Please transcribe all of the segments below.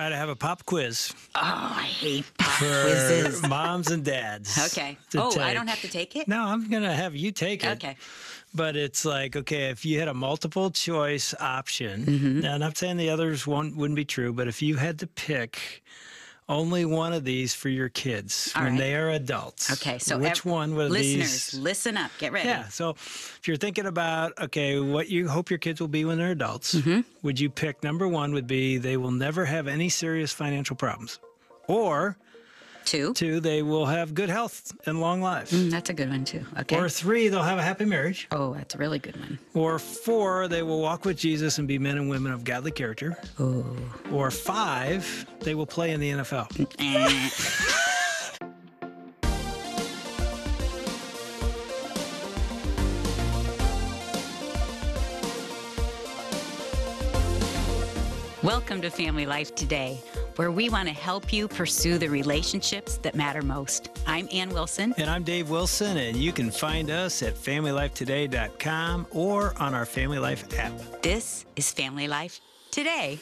got to have a pop quiz Oh, I hate pop for quizzes. moms and dads. Okay. to Oh, I take. don't have to take it? No, I'm going to have you take it. Okay. But it's like, okay, if you had a multiple choice option, Mm-hmm. now I'm not saying the others wouldn't be true, but if you had to pick only one of these for your kids All when right. they are adults, Okay, so which one would listeners, these? listen up. Get ready. Yeah, so if you're thinking about, okay, what you hope your kids will be when they're adults, Mm-hmm. would you pick number one would be they will never have any serious financial problems? Or Two. two, they will have good health and long lives. That's a good one, too. Okay. Or three, they'll have a happy marriage. Oh, that's a really good one. Or four, they will walk with Jesus and be men and women of godly character. Oh. Or five, they will play in the NFL. Welcome to Family Life Today, where we want to help you pursue the relationships that matter most. I'm Ann Wilson. And I'm Dave Wilson, and you can find us at FamilyLifeToday.com or on our Family Life app. This is Family Life Today.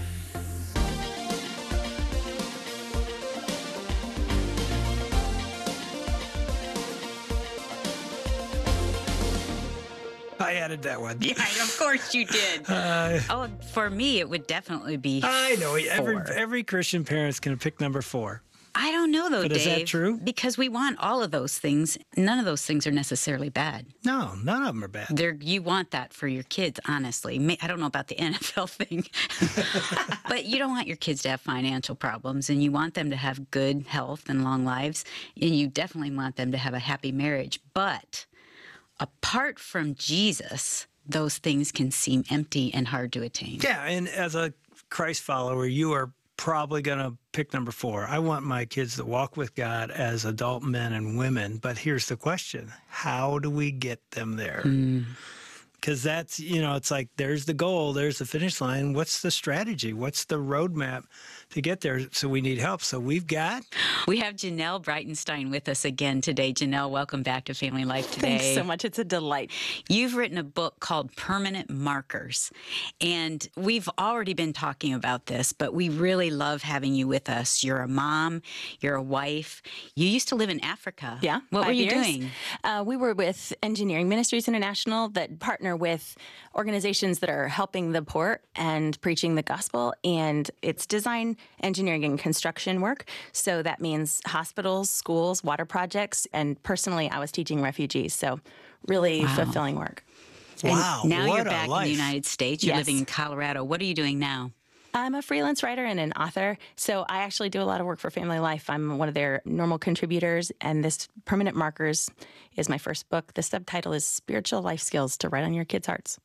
I added that one. Yeah, of course you did. For me, it would definitely be I know. four. Every Christian parent's going to pick number four. I don't know, though, But Dave. is that true? Because we want all of those things. None of those things are necessarily bad. No, none of them are bad. You want that for your kids, honestly. I don't know about the NFL thing, but you don't want your kids to have financial problems, and you want them to have good health and long lives, and you definitely want them to have a happy marriage. But apart from Jesus, those things can seem empty and hard to attain. Yeah, and as a Christ follower, you are probably going to pick number four. I want my kids to walk with God as adult men and women, but here's the question. How do we get them there? Because that's, it's like there's the goal, there's the finish line. What's the strategy? What's the roadmap to get there? So we need help. So we have Janelle Breitenstein with us again today. Janelle, welcome back to Family Life Today. Thanks so much. It's a delight. You've written a book called Permanent Markers, and we've already been talking about this, but we really love having you with us. You're a mom, you're a wife. You used to live in Africa. Yeah. What were 5 you years. doing? We were with Engineering Ministries International that partner with organizations that are helping the poor and preaching the gospel. And it's design, engineering, and construction work. So that means hospitals, schools, water projects. And personally, I was teaching refugees. So really fulfilling work. Wow. And now what you're a back in life. the United States. You're Yes. living in Colorado. What are you doing now? I'm a freelance writer and an author, so I actually do a lot of work for Family Life. I'm one of their normal contributors, and this Permanent Markers is my first book. The subtitle is Spiritual Life Skills to Write on Your Kids' Hearts.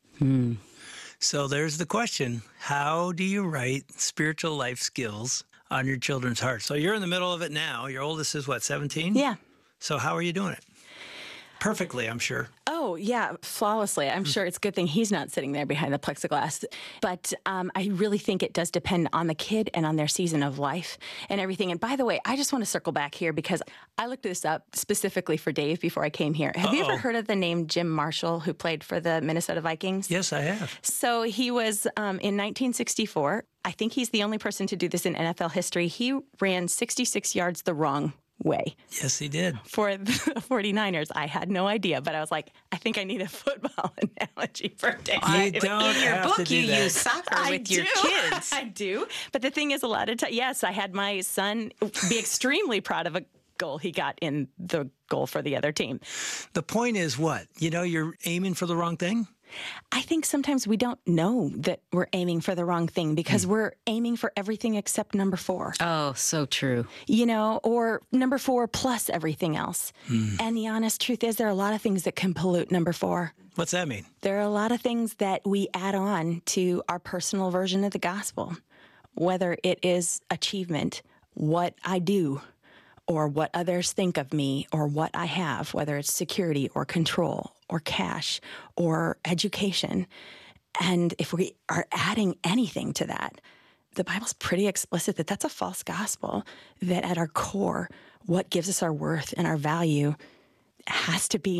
So there's the question. How do you write spiritual life skills on your children's hearts? So you're in the middle of it now. Your oldest is what, 17? Yeah. So how are you doing it? Perfectly, I'm sure. Oh, yeah, flawlessly. I'm sure it's a good thing he's not sitting there behind the plexiglass. But I really think it does depend on the kid and on their season of life and everything. And by the way, I just want to circle back here because I looked this up specifically for Dave before I came here. Have you ever heard of the name Jim Marshall, who played for the Minnesota Vikings? Yes, I have. So he was in 1964. I think he's the only person to do this in NFL history. He ran 66 yards the wrong way Yes, he did. for the 49ers. I had no idea, but I was like, I think I need a football analogy for Dave. You don't In your have to book, do you that. use soccer with your kids. I do. But the thing is, a lot of times, yes, I had my son be extremely proud of a goal he got in the goal for the other team. The point is what? You're aiming for the wrong thing? I think sometimes we don't know that we're aiming for the wrong thing because we're aiming for everything except number 4. Oh, so true. Or number 4 plus everything else. And the honest truth is there are a lot of things that can pollute number 4. What's that mean? There are a lot of things that we add on to our personal version of the gospel, whether it is achievement, what I do, or what others think of me, or what I have, whether it's security or control or cash or education. And if we are adding anything to that, the Bible's pretty explicit that that's a false gospel, that at our core, what gives us our worth and our value has to be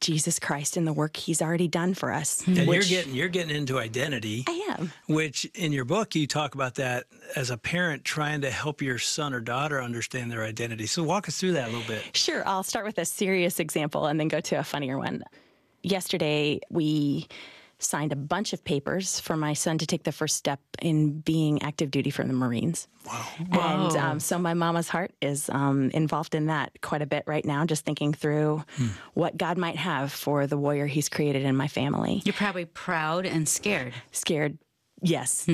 Jesus Christ and the work he's already done for us. And which you're getting into identity. I am. Which in your book, you talk about that as a parent trying to help your son or daughter understand their identity. So walk us through that a little bit. Sure. I'll start with a serious example and then go to a funnier one. Yesterday, we signed a bunch of papers for my son to take the first step in being active duty for the Marines. Wow. And so my mama's heart is involved in that quite a bit right now, just thinking through what God might have for the warrior he's created in my family. You're probably proud and scared. Scared, yes,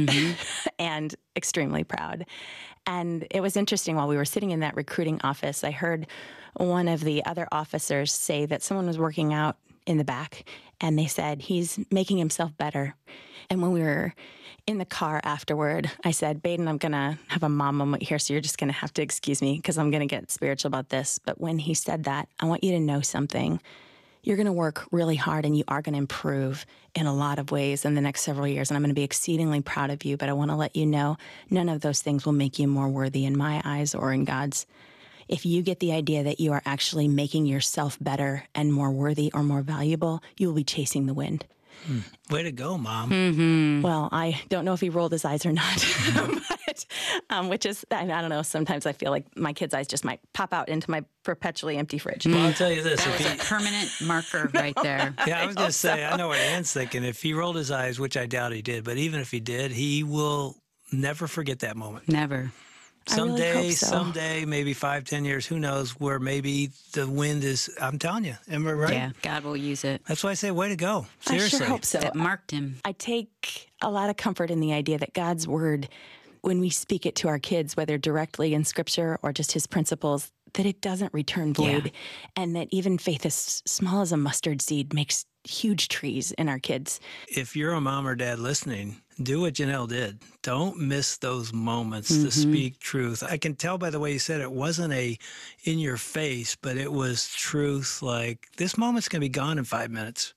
and extremely proud. And it was interesting, while we were sitting in that recruiting office, I heard one of the other officers say that someone was working out in the back, and they said, he's making himself better. And when we were in the car afterward, I said, Baden, I'm going to have a mom moment here, so you're just going to have to excuse me because I'm going to get spiritual about this. But when he said that, I want you to know something. You're going to work really hard, and you are going to improve in a lot of ways in the next several years. And I'm going to be exceedingly proud of you. But I want to let you know, none of those things will make you more worthy in my eyes or in God's. If you get the idea that you are actually making yourself better and more worthy or more valuable, you will be chasing the wind. Way to go, Mom. Well, I don't know if he rolled his eyes or not, but, which is, I don't know, sometimes I feel like my kid's eyes just might pop out into my perpetually empty fridge. Well, I'll tell you this. That If was a permanent marker right there. yeah, I was going to say, I know what Ann's thinking. If he rolled his eyes, which I doubt he did, but even if he did, he will never forget that moment. Never. I really hope so. Someday, maybe 5, 10 years, who knows, where maybe the wind is, I'm telling you, am I right? Yeah, God will use it. That's why I say, way to go. Seriously. I sure hope so. That marked him. I take a lot of comfort in the idea that God's word, when we speak it to our kids, whether directly in scripture or just his principles, that it doesn't return void. Yeah. And that even faith as small as a mustard seed makes huge trees in our kids. If you're a mom or dad listening, do what Janelle did. Don't miss those moments to speak truth. I can tell by the way you said it wasn't a in your face, but it was truth. Like, this moment's going to be gone in 5 minutes,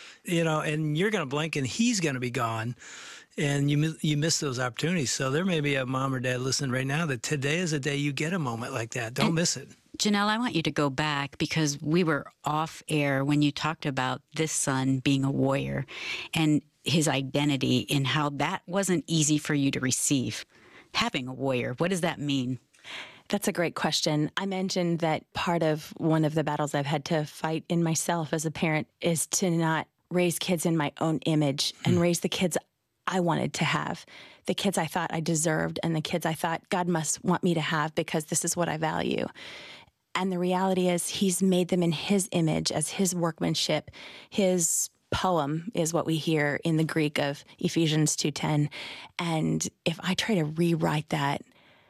and you're going to blink and he's going to be gone. And you miss those opportunities. So there may be a mom or dad listening right now that today is a day you get a moment like that. Don't miss it. Janelle, I want you to go back because we were off air when you talked about this son being a warrior and his identity and how that wasn't easy for you to receive. Having a warrior, what does that mean? That's a great question. I mentioned that part of one of the battles I've had to fight in myself as a parent is to not raise kids in my own image and raise the kids I wanted to have, the kids I thought I deserved, and the kids I thought God must want me to have because this is what I value. And the reality is he's made them in his image as his workmanship. His poem is what we hear in the Greek of Ephesians 2:10. And if I try to rewrite that,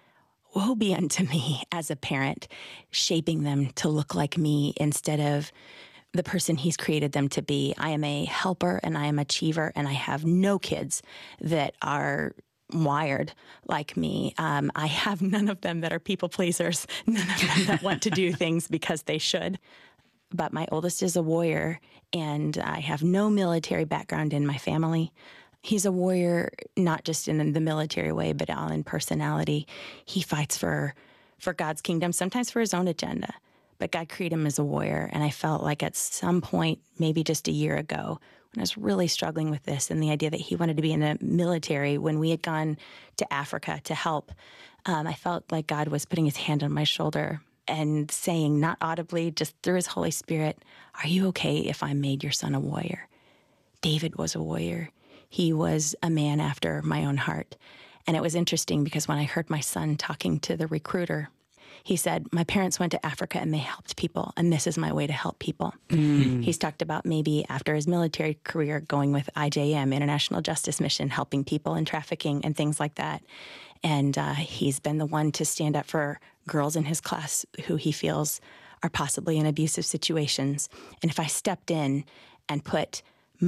woe be unto me as a parent, shaping them to look like me instead of the person he's created them to be. I am a helper and I am an achiever, and I have no kids that are wired like me. I have none of them that are people pleasers, none of them that want to do things because they should. But my oldest is a warrior, and I have no military background in my family. He's a warrior, not just in the military way, but all in personality. He fights for God's kingdom, sometimes for his own agenda. But God created him as a warrior, and I felt like at some point, maybe just a year ago, when I was really struggling with this and the idea that he wanted to be in the military, when we had gone to Africa to help, I felt like God was putting his hand on my shoulder and saying, not audibly, just through his Holy Spirit, are you okay if I made your son a warrior? David was a warrior. He was a man after my own heart. And it was interesting because when I heard my son talking to the recruiter, he said, my parents went to Africa and they helped people, and this is my way to help people. He's talked about maybe after his military career going with IJM, International Justice Mission, helping people in trafficking and things like that. And he's been the one to stand up for girls in his class who he feels are possibly in abusive situations. And if I stepped in and put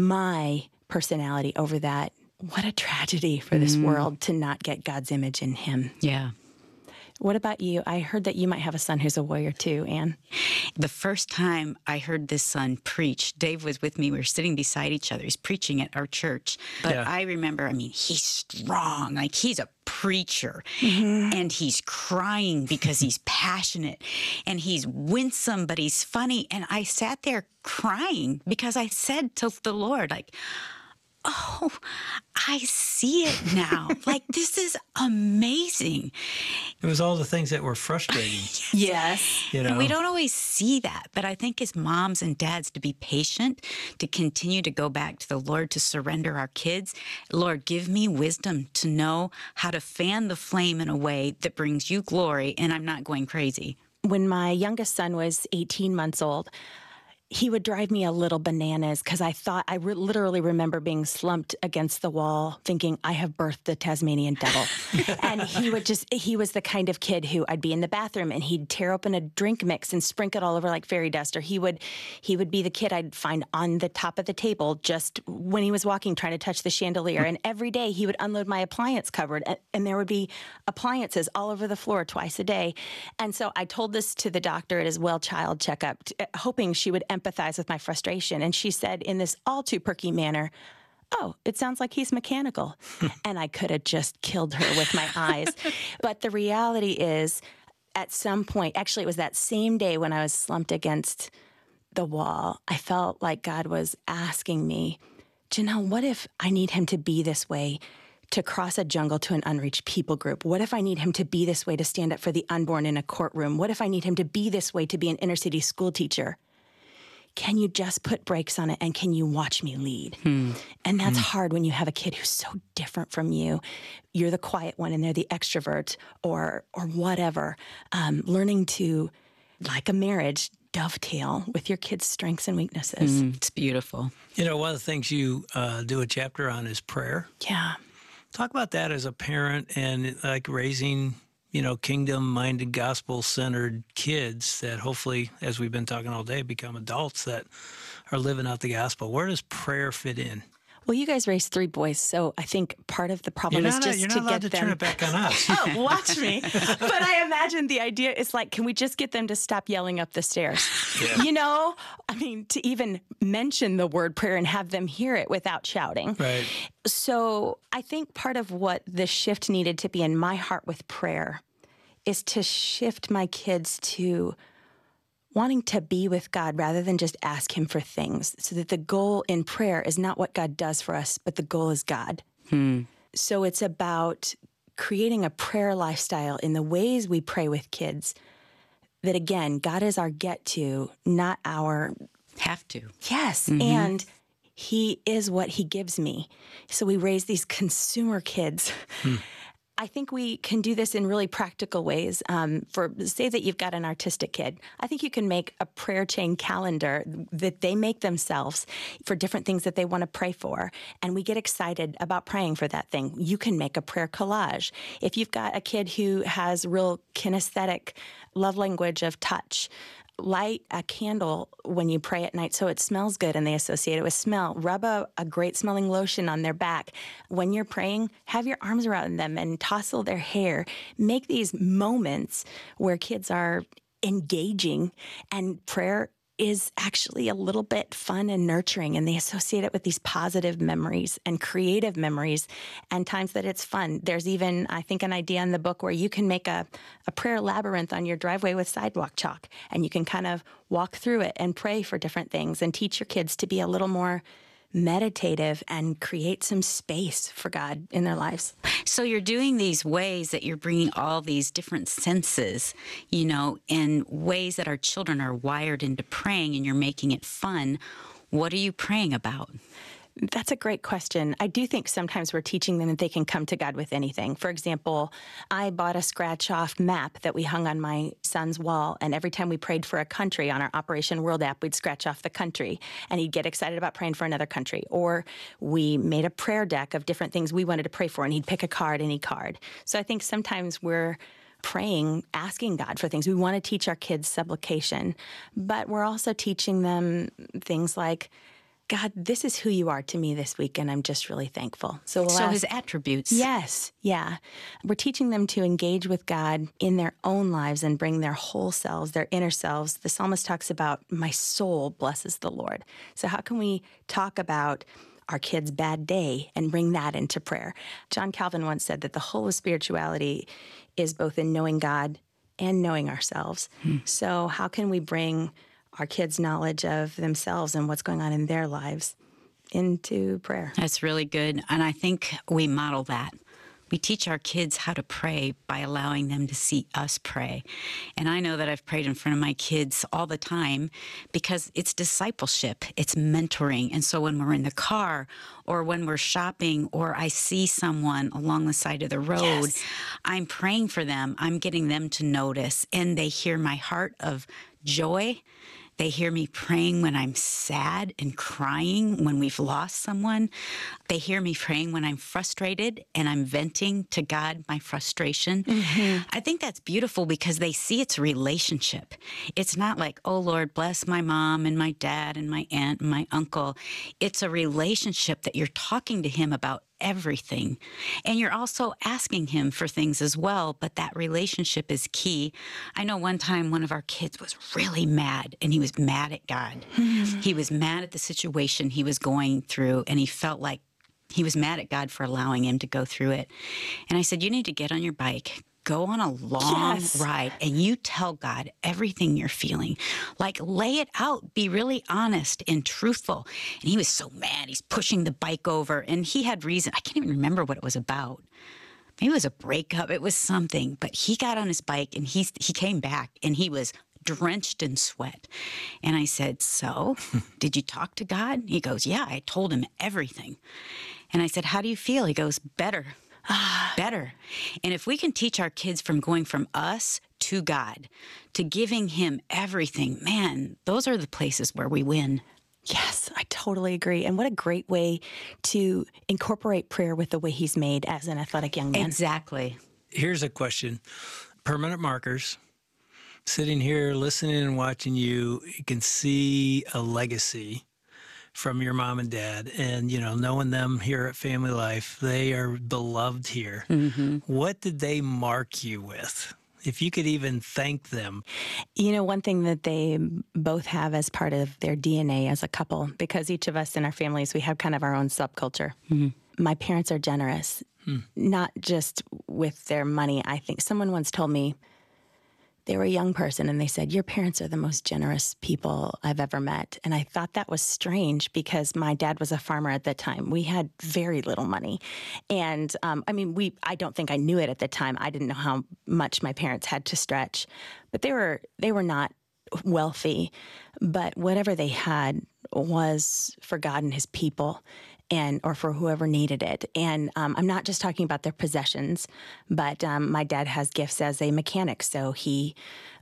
my personality over that, what a tragedy for this world to not get God's image in him. Yeah. What about you? I heard that you might have a son who's a warrior too, Anne. The first time I heard this son preach, Dave was with me. We were sitting beside each other. He's preaching at our church. But Yeah. I remember, he's strong. Like, he's a preacher. And he's crying because he's passionate. And he's winsome, but he's funny. And I sat there crying because I said to the Lord, like, oh, I see it now. Like, this is amazing. It was all the things that were frustrating, Yes. you know. And we don't always see that. But I think as moms and dads, to be patient, to continue to go back to the Lord, to surrender our kids. Lord, give me wisdom to know how to fan the flame in a way that brings you glory, and I'm not going crazy. When my youngest son was 18 months old, he would drive me a little bananas because I literally remember being slumped against the wall thinking, I have birthed the Tasmanian devil. And he was the kind of kid who I'd be in the bathroom and he'd tear open a drink mix and sprinkle it all over like fairy dust. Or he would be the kid I'd find on the top of the table just when he was walking, trying to touch the chandelier. And every day he would unload my appliance cupboard and there would be appliances all over the floor twice a day. And so I told this to the doctor at his well child checkup, hoping she would empathize with my frustration. And she said in this all too perky manner, oh, it sounds like he's mechanical. And I could have just killed her with my eyes. But the reality is, at some point, actually it was that same day when I was slumped against the wall, I felt like God was asking me, Janelle, what if I need him to be this way to cross a jungle to an unreached people group? What if I need him to be this way to stand up for the unborn in a courtroom? What if I need him to be this way to be an inner city school teacher? Can you just put brakes on it and can you watch me lead? And that's hard when you have a kid who's so different from you. You're the quiet one and they're the extrovert or whatever. Learning to, like a marriage, dovetail with your kid's strengths and weaknesses. It's beautiful. You know, one of the things you do a chapter on is prayer. Yeah. Talk about that as a parent and like raising, kingdom-minded, gospel-centered kids that hopefully, as we've been talking all day, become adults that are living out the gospel. Where does prayer fit in? Well, you guys raised 3 boys, so I think part of the problem is just you're to not allowed get to them. turn it back on us. Oh, watch me. But I imagine the idea is like, can we just get them to stop yelling up the stairs? Yeah. To even mention the word prayer and have them hear it without shouting. Right. So I think part of what the shift needed to be in my heart with prayer is to shift my kids to wanting to be with God rather than just ask him for things, so that the goal in prayer is not what God does for us, but the goal is God. So it's about creating a prayer lifestyle in the ways we pray with kids that, again, God is our get to, not our Have to. yes. And he is what he gives me. So we raise these consumer kids. I think we can do this in really practical ways. Say that you've got an artistic kid. I think you can make a prayer chain calendar that they make themselves for different things that they want to pray for. And we get excited about praying for that thing. You can make a prayer collage. If you've got a kid who has real kinesthetic love language of touch, light a candle when you pray at night so it smells good and they associate it with smell. Rub a great smelling lotion on their back. When you're praying, have your arms around them and tousle their hair. Make these moments where kids are engaging, and prayer is actually a little bit fun and nurturing, and they associate it with these positive memories and creative memories and times that it's fun. There's even, I think, an idea in the book where you can make a prayer labyrinth on your driveway with sidewalk chalk, and you can kind of walk through it and pray for different things and teach your kids to be a little more meditative and create some space for God in their lives. So you're doing these ways that you're bringing all these different senses, in ways that our children are wired into praying, and you're making it fun. What are you praying about? That's a great question. I do think sometimes we're teaching them that they can come to God with anything. For example, I bought a scratch-off map that we hung on my son's wall, and every time we prayed for a country on our Operation World app, we'd scratch off the country, and he'd get excited about praying for another country. Or we made a prayer deck of different things we wanted to pray for, and he'd pick a card, any card. So I think sometimes we're praying, asking God for things. We want to teach our kids supplication, but we're also teaching them things like, God, this is who you are to me this week, and I'm just really thankful. So we'll ask, his attributes. yes, yeah. We're teaching them to engage with God in their own lives and bring their whole selves, their inner selves. The psalmist talks about, my soul blesses the Lord. So how can we talk about our kids' bad day and bring that into prayer? John Calvin once said that the whole of spirituality is both in knowing God and knowing ourselves. So how can we bring our kids' knowledge of themselves and what's going on in their lives into prayer? That's really good. And I think we model that. We teach our kids how to pray by allowing them to see us pray. And I know that I've prayed in front of my kids all the time because it's discipleship, it's mentoring. And so when we're in the car or when we're shopping or I see someone along the side of the road, Yes. I'm praying for them. I'm getting them to notice, and they hear my heart of joy. They hear me praying when I'm sad and crying when we've lost someone. They hear me praying when I'm frustrated and I'm venting to God my frustration. I think that's beautiful because they see it's a relationship. It's not like, oh, Lord, bless my mom and my dad and my aunt and my uncle. It's a relationship that you're talking to him about everything. And you're also asking him for things as well, but that relationship is key. I know one time one of our kids was really mad, and he was mad at God. He was mad at the situation he was going through, and he felt like he was mad at God for allowing him to go through it. And I said, you need to get on your bike, go on a long Yes. ride, and you tell God everything you're feeling. Like, lay it out. Be really honest and truthful. And he was so mad. He's pushing the bike over, and he had reason. I can't even remember what it was about. Maybe it was a breakup. It was something. But he got on his bike, and he came back, and he was drenched in sweat. And I said, so, did you talk to God? He goes, yeah, I told him everything. And I said, how do you feel? He goes, better. Better. And if we can teach our kids from going from us to God, to giving him everything, man, those are the places where we win. Yes, I totally agree. And what a great way to incorporate prayer with the way he's made as an athletic young man. Exactly. Here's a question. Permanent markers. Sitting here, listening and watching you, you can see a legacy from your mom and dad. And, knowing them here at Family Life, they are beloved here. What did they mark you with? If you could even thank them. One thing that they both have as part of their DNA as a couple, because each of us in our families, we have kind of our own subculture. My parents are generous, not just with their money. I think someone once told me, they were a young person, and they said, your parents are the most generous people I've ever met. And I thought that was strange because my dad was a farmer at that time. We had very little money. And I don't think I knew it at the time. I didn't know how much my parents had to stretch. But they were not wealthy. But whatever they had was for God and his people, or for whoever needed it. And I'm not just talking about their possessions, but my dad has gifts as a mechanic. So he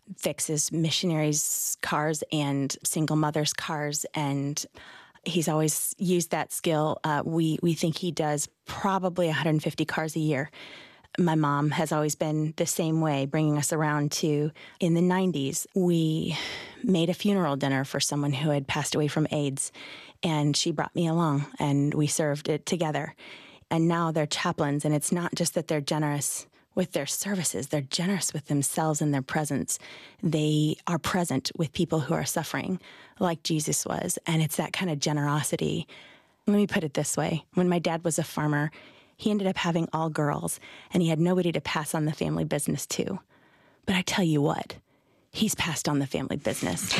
fixes missionaries' cars and single mothers' cars. And he's always used that skill. We think he does probably 150 cars a year. My mom has always been the same way, bringing us around to, in the 90s, we made a funeral dinner for someone who had passed away from AIDS. And she brought me along, and we served it together. And now they're chaplains, and it's not just that they're generous with their services. They're generous with themselves and their presence. They are present with people who are suffering, like Jesus was. And it's that kind of generosity. Let me put it this way. When my dad was a farmer, he ended up having all girls, and he had nobody to pass on the family business to. But I tell you what, he's passed on the family business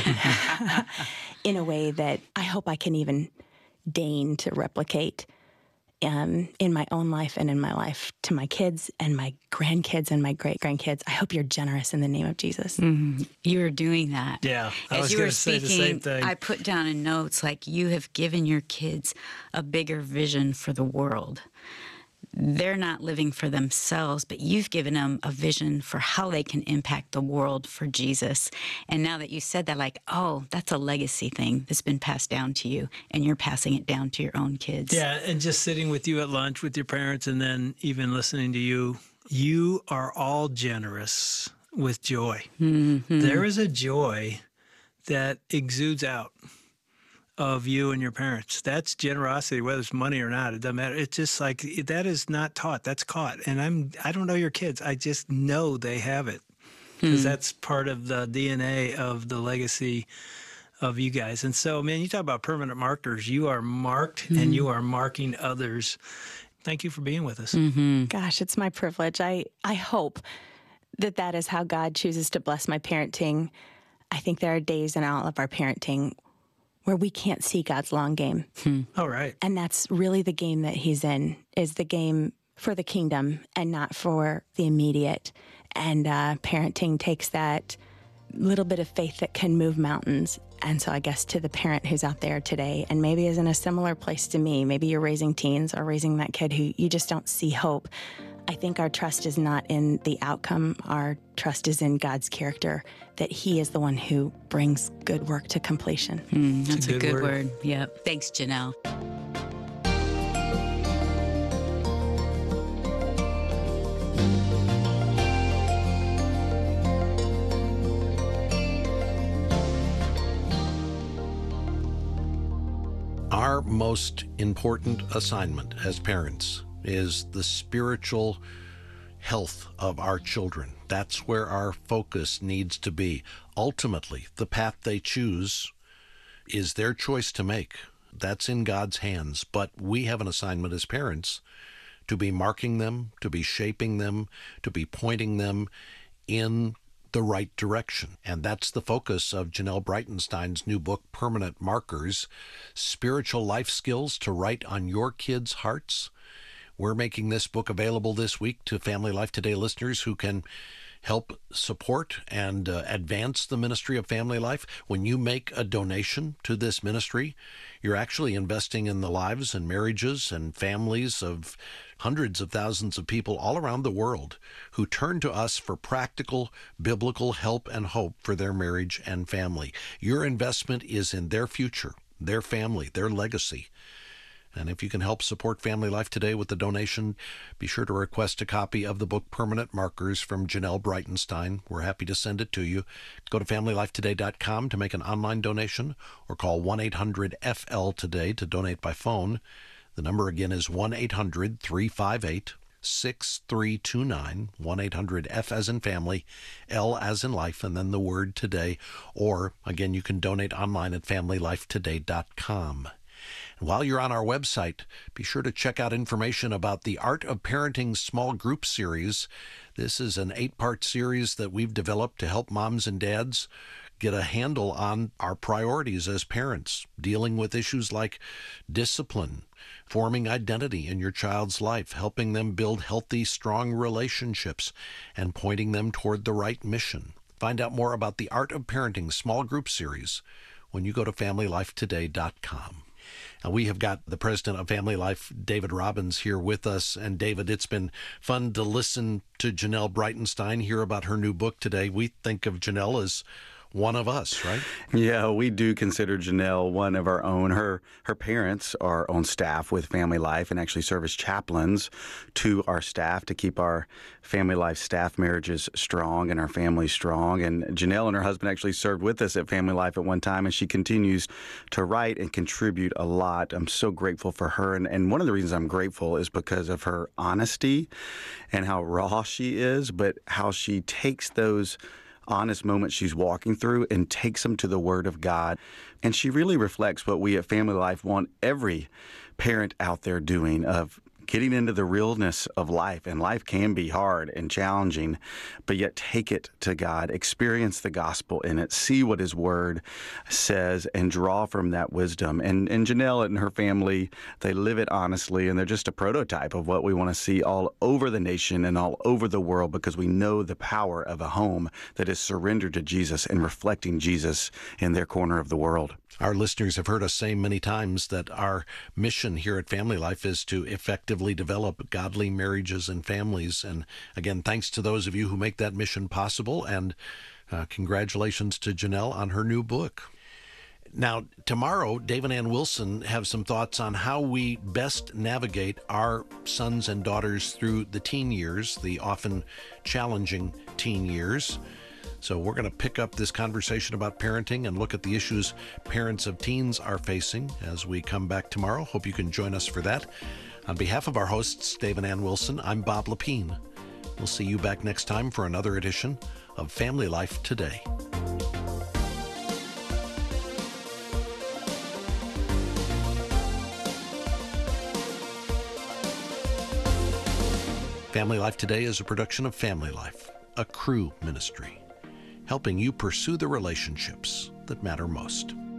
in a way that I hope I can even deign to replicate in my own life and in my life to my kids and my grandkids and my great-grandkids. I hope you're generous in the name of Jesus. You're doing that. Yeah, I As was you going were to say the speaking, same thing. I put down in notes, like, you have given your kids a bigger vision for the world. They're not living for themselves, but you've given them a vision for how they can impact the world for Jesus. And now that you said that, like, oh, that's a legacy thing that's been passed down to you, and you're passing it down to your own kids. Yeah, and just sitting with you at lunch with your parents and then even listening to you, you are all generous with joy. There is a joy that exudes out of you and your parents. That's generosity, whether it's money or not. It doesn't matter. It's just like that is not taught. That's caught. And I don't know your kids. I just know they have it because that's part of the DNA of the legacy of you guys. And so, man, you talk about permanent markers. You are marked and you are marking others. Thank you for being with us. Gosh, it's my privilege. I hope that is how God chooses to bless my parenting. I think there are days in all of our parenting where we can't see God's long game. All right. And that's really the game that he's in, is the game for the kingdom and not for the immediate. And parenting takes that little bit of faith that can move mountains. And so I guess to the parent who's out there today and maybe is in a similar place to me, maybe you're raising teens or raising that kid who you just don't see hope. I think our trust is not in the outcome. Our trust is in God's character, that he is the one who brings good work to completion. That's a good word. Yeah. Thanks, Janelle. Our most important assignment as parents is the spiritual health of our children. That's where our focus needs to be. Ultimately, the path they choose is their choice to make. That's in God's hands. But we have an assignment as parents to be marking them, to be shaping them, to be pointing them in the right direction. And that's the focus of Janelle Breitenstein's new book, Permanent Markers, Spiritual Life Skills to Write on Your Kids' Hearts. We're making this book available this week to Family Life Today listeners who can help support and advance the ministry of Family Life. When you make a donation to this ministry, you're actually investing in the lives and marriages and families of hundreds of thousands of people all around the world who turn to us for practical biblical help and hope for their marriage and family. Your investment is in their future, their family, their legacy. And if you can help support Family Life Today with the donation, be sure to request a copy of the book Permanent Markers from Janelle Breitenstein. We're happy to send it to you. Go to FamilyLifeToday.com to make an online donation or call 1-800-FL-TODAY to donate by phone. The number again is 1-800-358-6329, 1-800-F as in family, L as in life, and then the word today. Or, again, you can donate online at FamilyLifeToday.com. While you're on our website, be sure to check out information about the Art of Parenting Small Group Series. This is an 8-part series that we've developed to help moms and dads get a handle on our priorities as parents, dealing with issues like discipline, forming identity in your child's life, helping them build healthy, strong relationships, and pointing them toward the right mission. Find out more about the Art of Parenting Small Group Series when you go to FamilyLifeToday.com. And we have got the president of Family Life, David Robbins, here with us. And David, it's been fun to listen to Janelle Breitenstein, hear about her new book today. We think of Janelle as one of us, right? Yeah, we do consider Janelle one of our own. Her parents are on staff with Family Life and actually serve as chaplains to our staff to keep our Family Life staff marriages strong and our families strong. And Janelle and her husband actually served with us at Family Life at one time, and she continues to write and contribute a lot. I'm so grateful for her. And one of the reasons I'm grateful is because of her honesty and how raw she is, but how she takes those honest moments she's walking through and takes them to the Word of God. And she really reflects what we at Family Life want every parent out there doing, of getting into the realness of life. And life can be hard and challenging, but yet take it to God, experience the gospel in it, see what His Word says, and draw from that wisdom. And Janelle and her family, they live it honestly, and they're just a prototype of what we want to see all over the nation and all over the world, because we know the power of a home that is surrendered to Jesus and reflecting Jesus in their corner of the world. Our listeners have heard us say many times that our mission here at Family Life is to effectively develop godly marriages and families. And again, thanks to those of you who make that mission possible. And congratulations to Janelle on her new book. Now, tomorrow, Dave and Ann Wilson have some thoughts on how we best navigate our sons and daughters through the teen years, the often challenging teen years. So we're going to pick up this conversation about parenting and look at the issues parents of teens are facing as we come back tomorrow. Hope you can join us for that. On behalf of our hosts, Dave and Ann Wilson, I'm Bob Lepine. We'll see you back next time for another edition of Family Life Today. Family Life Today is a production of Family Life, a Cru ministry, helping you pursue the relationships that matter most.